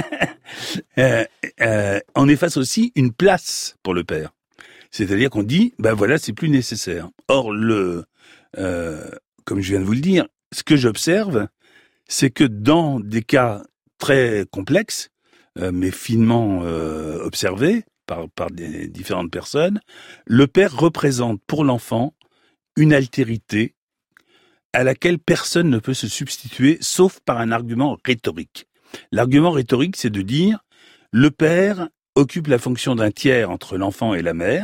euh, euh, on efface aussi une place pour le père. C'est-à-dire qu'on dit, ben voilà, c'est plus nécessaire. Or, le, euh, comme je viens de vous le dire, ce que j'observe, c'est que dans des cas très complexes, euh, mais finement euh, observés, Par, par des différentes personnes, le père représente pour l'enfant une altérité à laquelle personne ne peut se substituer, sauf par un argument rhétorique. L'argument rhétorique, c'est de dire le père occupe la fonction d'un tiers entre l'enfant et la mère,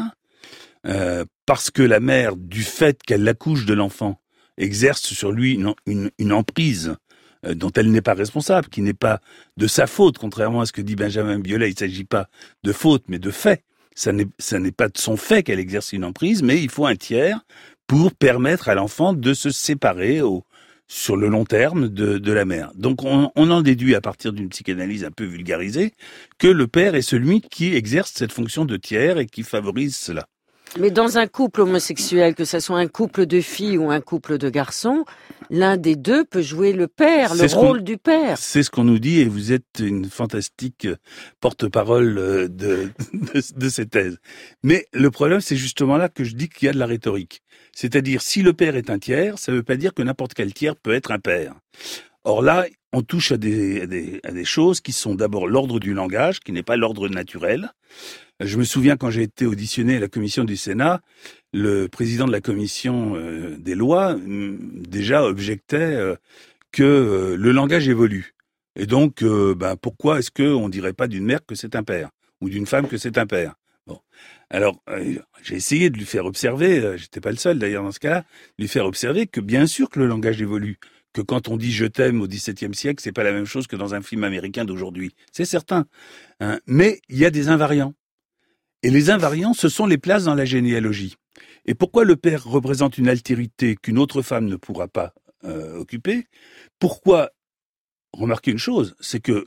euh, parce que la mère, du fait qu'elle accouche de l'enfant, exerce sur lui une, une, une emprise euh, dont elle n'est pas responsable, qui n'est pas de sa faute, contrairement à ce que dit Benjamin Biolay. Il ne s'agit pas de faute, mais de fait. Ça n'est, ça n'est pas de son fait qu'elle exerce une emprise, mais il faut un tiers pour permettre à l'enfant de se séparer au, sur le long terme de, de la mère. Donc on, on en déduit à partir d'une psychanalyse un peu vulgarisée que le père est celui qui exerce cette fonction de tiers et qui favorise cela. Mais dans un couple homosexuel, que ce soit un couple de filles ou un couple de garçons, l'un des deux peut jouer le père, c'est le rôle du père. C'est ce qu'on nous dit, et vous êtes une fantastique porte-parole de, de, de ces thèses. Mais le problème, c'est justement là que je dis qu'il y a de la rhétorique. C'est-à-dire, si le père est un tiers, ça ne veut pas dire que n'importe quel tiers peut être un père. Or là, on touche à des, à des, à des choses qui sont d'abord l'ordre du langage, qui n'est pas l'ordre naturel. Je me souviens quand j'ai été auditionné à la commission du Sénat, le président de la commission euh, des lois euh, déjà objectait euh, que euh, le langage évolue. Et donc, euh, ben, pourquoi est-ce qu'on ne dirait pas d'une mère que c'est un père ou d'une femme que c'est un père? Bon, alors euh, j'ai essayé de lui faire observer, euh, j'étais pas le seul d'ailleurs dans ce cas-là, lui faire observer que bien sûr que le langage évolue, que quand on dit je t'aime au dix-septième siècle, c'est pas la même chose que dans un film américain d'aujourd'hui, c'est certain. Hein, mais il y a des invariants. Et les invariants, ce sont les places dans la généalogie. Et pourquoi le père représente une altérité qu'une autre femme ne pourra pas euh, occuper? Pourquoi? Remarquez une chose, c'est que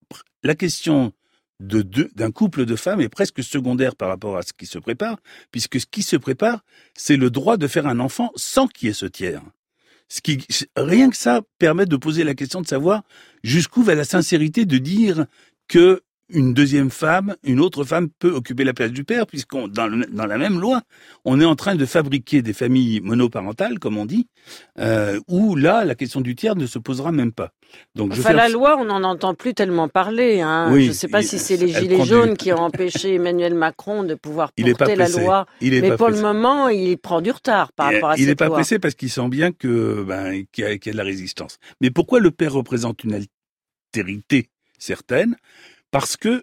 la question de deux, d'un couple de femmes est presque secondaire par rapport à ce qui se prépare, puisque ce qui se prépare, c'est le droit de faire un enfant sans qu'il y ait ce tiers. Ce qui, rien que ça permet de poser la question de savoir jusqu'où va la sincérité de dire que une deuxième femme, une autre femme peut occuper la place du père, puisqu'on dans, le, dans la même loi, on est en train de fabriquer des familles monoparentales, comme on dit, euh, où là, la question du tiers ne se posera même pas. Donc, enfin, je la fais... loi, on n'en entend plus tellement parler. Hein. Oui, je ne sais pas il, si c'est les gilets jaunes du... qui ont empêché Emmanuel Macron de pouvoir porter la loi. Mais pour pressé. le moment, il prend du retard par il, rapport à il cette loi. Il n'est pas pressé parce qu'il sent bien que ben, qu'il y a, qu'il y a de la résistance. Mais pourquoi le père représente une altérité certaine? Parce que,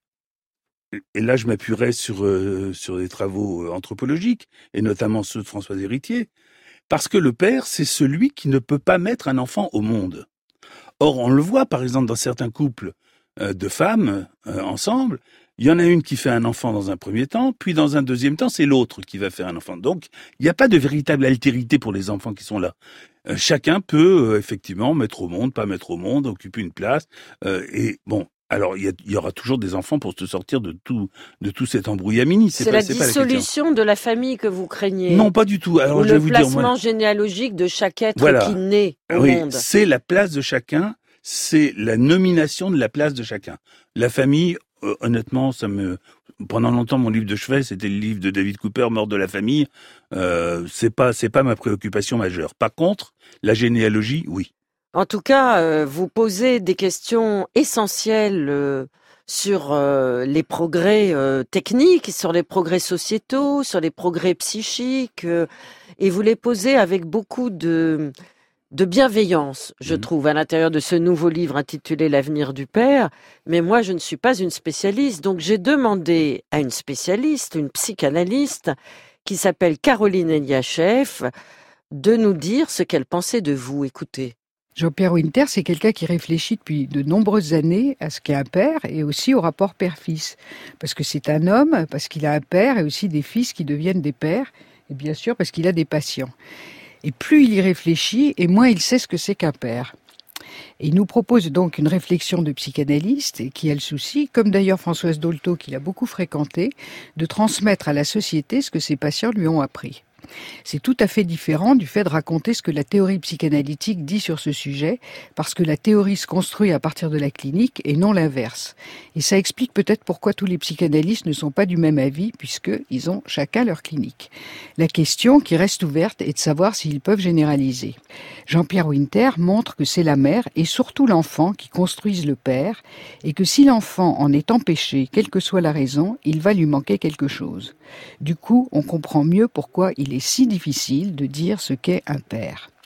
et là je m'appuierai sur euh, sur des travaux anthropologiques, et notamment ceux de Françoise Héritier, parce que le père, c'est celui qui ne peut pas mettre un enfant au monde. Or, on le voit, par exemple, dans certains couples euh, de femmes euh, ensemble, il y en a une qui fait un enfant dans un premier temps, puis dans un deuxième temps, c'est l'autre qui va faire un enfant. Donc, il n'y a pas de véritable altérité pour les enfants qui sont là. Euh, chacun peut, euh, effectivement, mettre au monde, pas mettre au monde, occuper une place, euh, et bon... Alors, il y, y aura toujours des enfants pour se sortir de tout, de tout cet embrouillamini. C'est, c'est la dissolution la de la famille que vous craignez. Non, pas du tout. Alors, Ou je le vais vous placement dire, moi... généalogique de chaque être voilà. qui naît au oui, monde. C'est la place de chacun, c'est la nomination de la place de chacun. La famille, euh, honnêtement, ça me... Pendant longtemps, mon livre de chevet, c'était le livre de David Cooper, Mort de la famille. Euh, c'est pas, c'est pas ma préoccupation majeure. Par contre, la généalogie, oui. En tout cas, euh, vous posez des questions essentielles euh, sur euh, les progrès euh, techniques, sur les progrès sociétaux, sur les progrès psychiques, euh, et vous les posez avec beaucoup de, de bienveillance, je mmh. trouve, à l'intérieur de ce nouveau livre intitulé L'avenir du père. Mais moi, je ne suis pas une spécialiste, donc j'ai demandé à une spécialiste, une psychanalyste, qui s'appelle Caroline Eliachev, de nous dire ce qu'elle pensait de vous. Écoutez. Jean-Pierre Winter, c'est quelqu'un qui réfléchit depuis de nombreuses années à ce qu'est un père et aussi au rapport père-fils. Parce que c'est un homme, parce qu'il a un père et aussi des fils qui deviennent des pères, et bien sûr parce qu'il a des patients. Et plus il y réfléchit, et moins il sait ce que c'est qu'un père. Et il nous propose donc une réflexion de psychanalyste qui a le souci, comme d'ailleurs Françoise Dolto, qu'il a beaucoup fréquenté, de transmettre à la société ce que ses patients lui ont appris. C'est tout à fait différent du fait de raconter ce que la théorie psychanalytique dit sur ce sujet, parce que la théorie se construit à partir de la clinique et non l'inverse. Et ça explique peut-être pourquoi tous les psychanalystes ne sont pas du même avis, puisqu'ils ont chacun leur clinique. La question qui reste ouverte est de savoir s'ils peuvent généraliser. Jean-Pierre Winter montre que c'est la mère et surtout l'enfant qui construisent le père, et que si l'enfant en est empêché, quelle que soit la raison, il va lui manquer quelque chose. Du coup, on comprend mieux pourquoi il est si difficile de dire ce qu'est un père.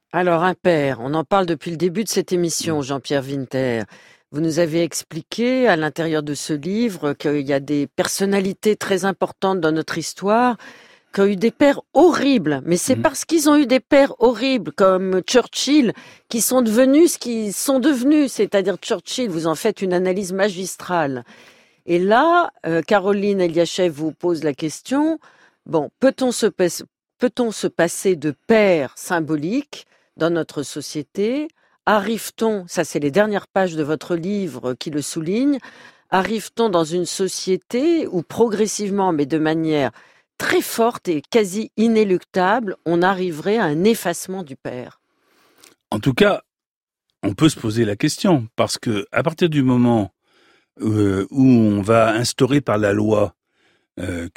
Alors, un père, on en parle depuis le début de cette émission, Jean-Pierre Winter. Vous nous avez expliqué à l'intérieur de ce livre qu'il y a des personnalités très importantes dans notre histoire qui ont eu des pères horribles. Mais c'est mmh. parce qu'ils ont eu des pères horribles, comme Churchill, qui sont devenus ce qu'ils sont devenus. C'est-à-dire Churchill, vous en faites une analyse magistrale. Et là, euh, Caroline Eliachev vous pose la question, bon, peut-on se, peut-on se passer de pères symboliques dans notre société ? Arrive-t-on, ça c'est les dernières pages de votre livre qui le soulignent, arrive-t-on dans une société où progressivement, mais de manière très forte et quasi inéluctable, on arriverait à un effacement du père ? En tout cas, on peut se poser la question, parce que à partir du moment euh, où on va instaurer par la loi euh,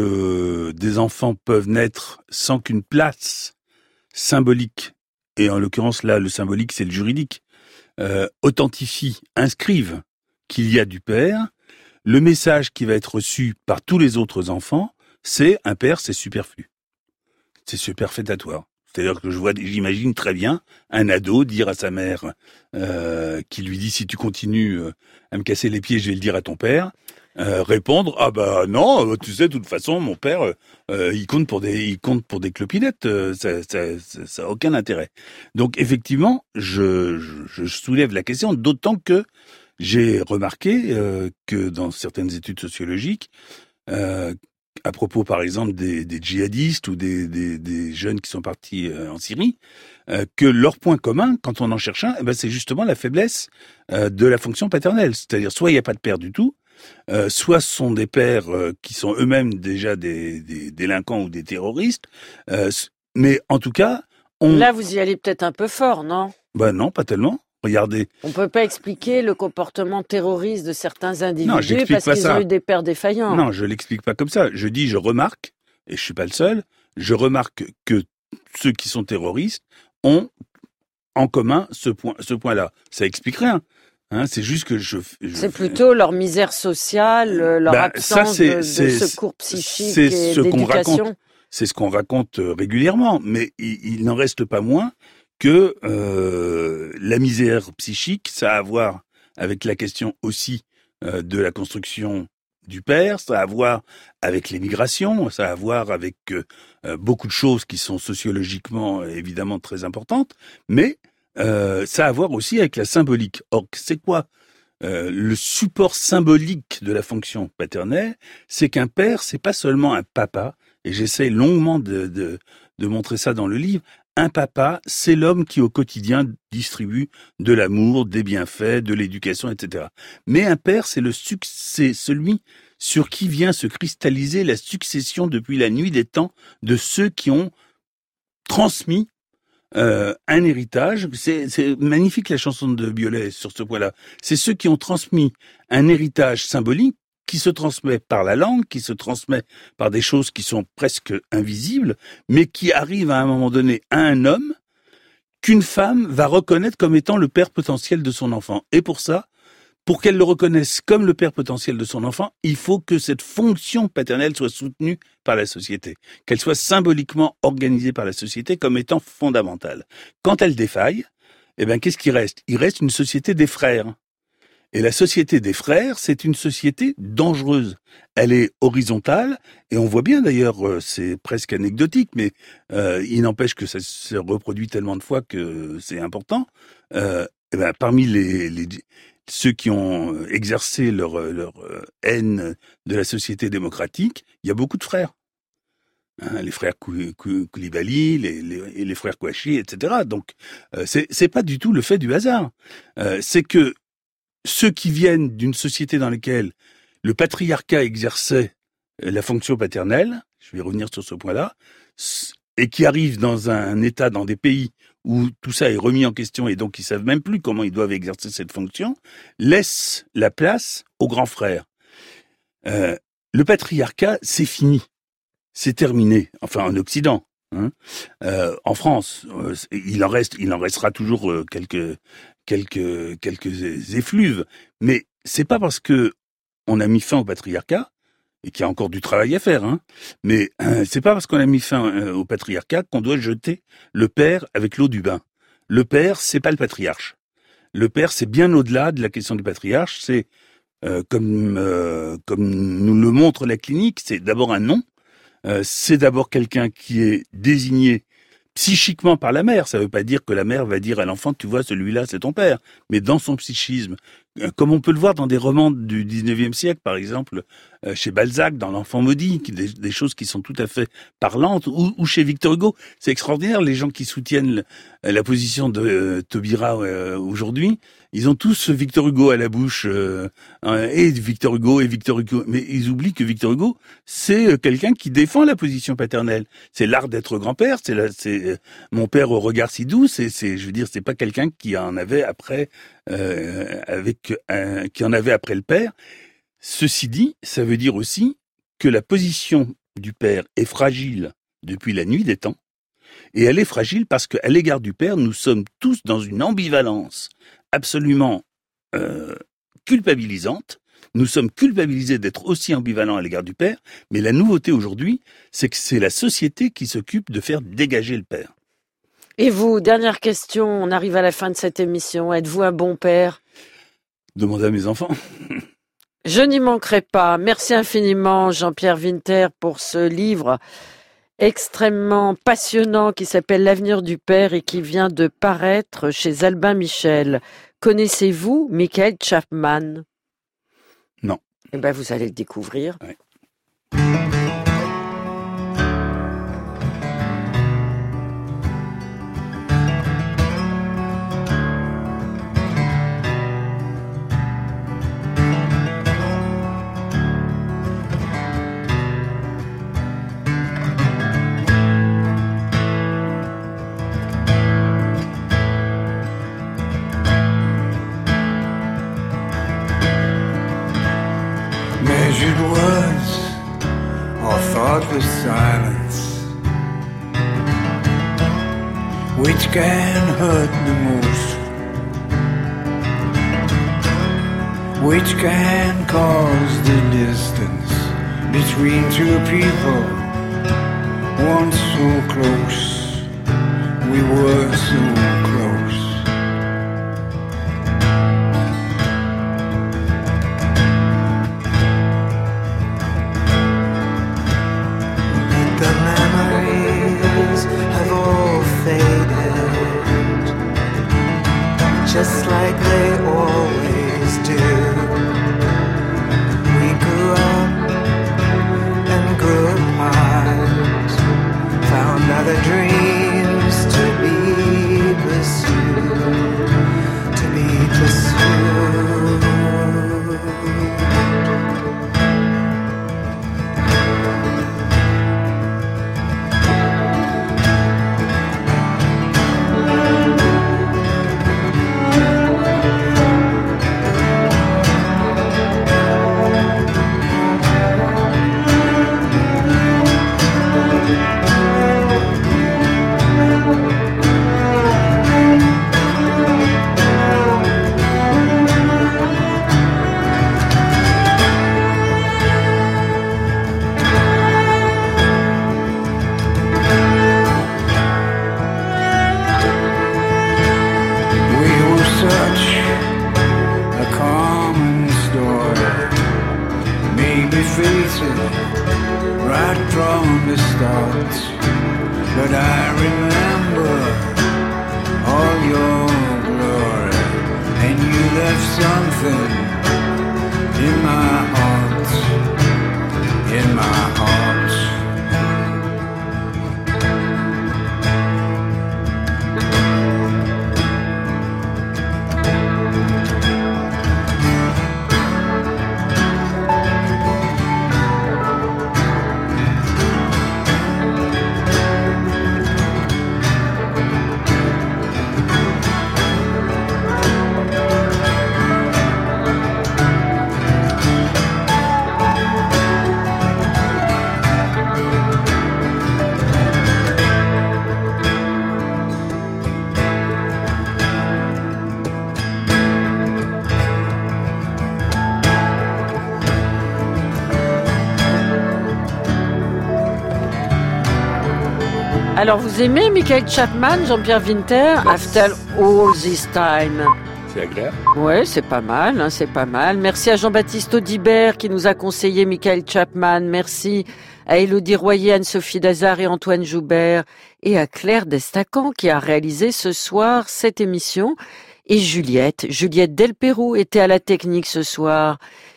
que des enfants peuvent naître sans qu'une place symbolique, et en l'occurrence là le symbolique c'est le juridique, euh, authentifie, inscrive qu'il y a du père, le message qui va être reçu par tous les autres enfants, c'est un père, c'est superflu, c'est superfétatoire. C'est-à-dire que je vois, j'imagine très bien un ado dire à sa mère, euh, qui lui dit si tu continues à me casser les pieds, je vais le dire à ton père. Euh, répondre ah bah non, tu sais de toute façon mon père euh, il compte pour des il compte pour des clopinettes, euh, ça, ça, ça, ça a aucun intérêt. Donc effectivement, je, je, je soulève la question, d'autant que j'ai remarqué euh, que dans certaines études sociologiques, euh, à propos par exemple des, des djihadistes ou des, des, des jeunes qui sont partis euh, en Syrie, euh, que leur point commun, quand on en cherche un, eh ben, c'est justement la faiblesse euh, de la fonction paternelle. C'est-à-dire soit il n'y a pas de père du tout, Euh, soit ce sont des pères euh, qui sont eux-mêmes déjà des, des délinquants ou des terroristes, euh, mais en tout cas, on... Là, vous y allez peut-être un peu fort, non ? Ben non, pas tellement. Regardez. On peut pas expliquer le comportement terroriste de certains individus non, parce qu'ils ça. ont eu des pères défaillants. Non, je l'explique pas comme ça. Je dis, je remarque, et je suis pas le seul, je remarque que ceux qui sont terroristes ont en commun ce point, ce point-là. Ça explique rien. Hein, c'est juste que je. je c'est plutôt leur misère sociale, leur bah, absence ça, de, de secours psychique c'est et ce d'éducation. Qu'on raconte, c'est ce qu'on raconte régulièrement, mais il, il n'en reste pas moins que euh, la misère psychique, ça a à voir avec la question aussi euh, de la construction du père, ça a à voir avec l'émigration, ça a à voir avec euh, beaucoup de choses qui sont sociologiquement évidemment très importantes, mais Euh, ça a à voir aussi avec la symbolique. Or, c'est quoi euh, le support symbolique de la fonction paternelle? C'est qu'un père, c'est pas seulement un papa, et j'essaie longuement de, de, de montrer ça dans le livre. Un papa, c'est l'homme qui au quotidien distribue de l'amour, des bienfaits, de l'éducation, et cetera. Mais un père, c'est le succès, celui sur qui vient se cristalliser la succession depuis la nuit des temps de ceux qui ont transmis Euh, un héritage. C'est, c'est magnifique la chanson de Biolay sur ce point-là. C'est ceux qui ont transmis un héritage symbolique qui se transmet par la langue, qui se transmet par des choses qui sont presque invisibles, mais qui arrivent à un moment donné à un homme qu'une femme va reconnaître comme étant le père potentiel de son enfant. Et pour ça, pour qu'elle le reconnaisse comme le père potentiel de son enfant, il faut que cette fonction paternelle soit soutenue par la société, qu'elle soit symboliquement organisée par la société comme étant fondamentale. Quand elle défaille, eh ben, qu'est-ce qui reste ? Il reste une société des frères. Et la société des frères, c'est une société dangereuse. Elle est horizontale, et on voit bien d'ailleurs, c'est presque anecdotique, mais euh, il n'empêche que ça se reproduit tellement de fois que c'est important. Euh, eh ben, parmi les... les ceux qui ont exercé leur, leur haine de la société démocratique, il y a beaucoup de frères. Hein, les frères Koulibaly, les, les, les frères Kouachi, et cetera. Donc, euh, c'est, c'est pas du tout le fait du hasard. Euh, c'est que ceux qui viennent d'une société dans laquelle le patriarcat exerçait la fonction paternelle, je vais revenir sur ce point-là, et qui arrivent dans un état, dans des pays où tout ça est remis en question et donc ils savent même plus comment ils doivent exercer cette fonction, laissent la place aux grands frères. Euh, le patriarcat, c'est fini. C'est terminé. Enfin, en Occident. Hein. Euh, en France, euh, il en reste, il en restera toujours euh, quelques, quelques, quelques effluves. Mais c'est pas parce que on a mis fin au patriarcat et qu'il y a encore du travail à faire. Hein. Mais euh, c'est pas parce qu'on a mis fin euh, au patriarcat qu'on doit jeter le père avec l'eau du bain. Le père, c'est pas le patriarche. Le père, c'est bien au-delà de la question du patriarche. C'est euh, comme euh, comme nous le montre la clinique, c'est d'abord un nom. Euh, c'est d'abord quelqu'un qui est désigné psychiquement par la mère. Ça veut pas dire que la mère va dire à l'enfant, tu vois, celui-là, c'est ton père. Mais dans son psychisme, euh, comme on peut le voir dans des romans du dix-neuvième siècle, par exemple, euh, chez Balzac, dans L'Enfant maudit, qui, des, des choses qui sont tout à fait parlantes, ou, ou chez Victor Hugo. C'est extraordinaire, les gens qui soutiennent le, la position de euh, Taubira euh, aujourd'hui. Ils ont tous Victor Hugo à la bouche, euh, et Victor Hugo, et Victor Hugo. Mais ils oublient que Victor Hugo, c'est quelqu'un qui défend la position paternelle. C'est l'art d'être grand-père, c'est, la, c'est mon père au regard si doux, c'est, c'est je veux dire, c'est pas quelqu'un qui en avait après, euh, avec, un, qui en avait après le père. Ceci dit, ça veut dire aussi que la position du père est fragile depuis la nuit des temps. Et elle est fragile parce qu'à l'égard du père, nous sommes tous dans une ambivalence absolument euh, culpabilisante. Nous sommes culpabilisés d'être aussi ambivalents à l'égard du père, mais la nouveauté aujourd'hui, c'est que c'est la société qui s'occupe de faire dégager le père. Et vous, dernière question, on arrive à la fin de cette émission. Êtes-vous un bon père ? Demandez à mes enfants. Je n'y manquerai pas. Merci infiniment, Jean-Pierre Winter, pour ce livre extrêmement passionnant qui s'appelle L'avenir du père et qui vient de paraître chez Albin Michel. Connaissez-vous Michael Chapman ? Non. Eh ben, vous allez le découvrir. Ouais. Measured words or thoughtless silence, which can hurt the most, which can cause the distance between two people once so close, we were so close. The memories have all faded, just like they always do. We grew up and grew apart, found other dreams to be pursued, to be pursued. Right from the start, but I remember all your glory, and you left something in my heart, in my heart. Alors, vous aimez Michael Chapman, Jean-Pierre Winter, After All This Time? C'est agréable. Ouais, c'est pas mal, hein, c'est pas mal. Merci à Jean-Baptiste Audibert qui nous a conseillé Michael Chapman. Merci à Élodie Royer, Anne-Sophie Dazard et Antoine Joubert. Et à Claire Destacan qui a réalisé ce soir cette émission. Et Juliette, Juliette Delperroux était à la technique ce soir.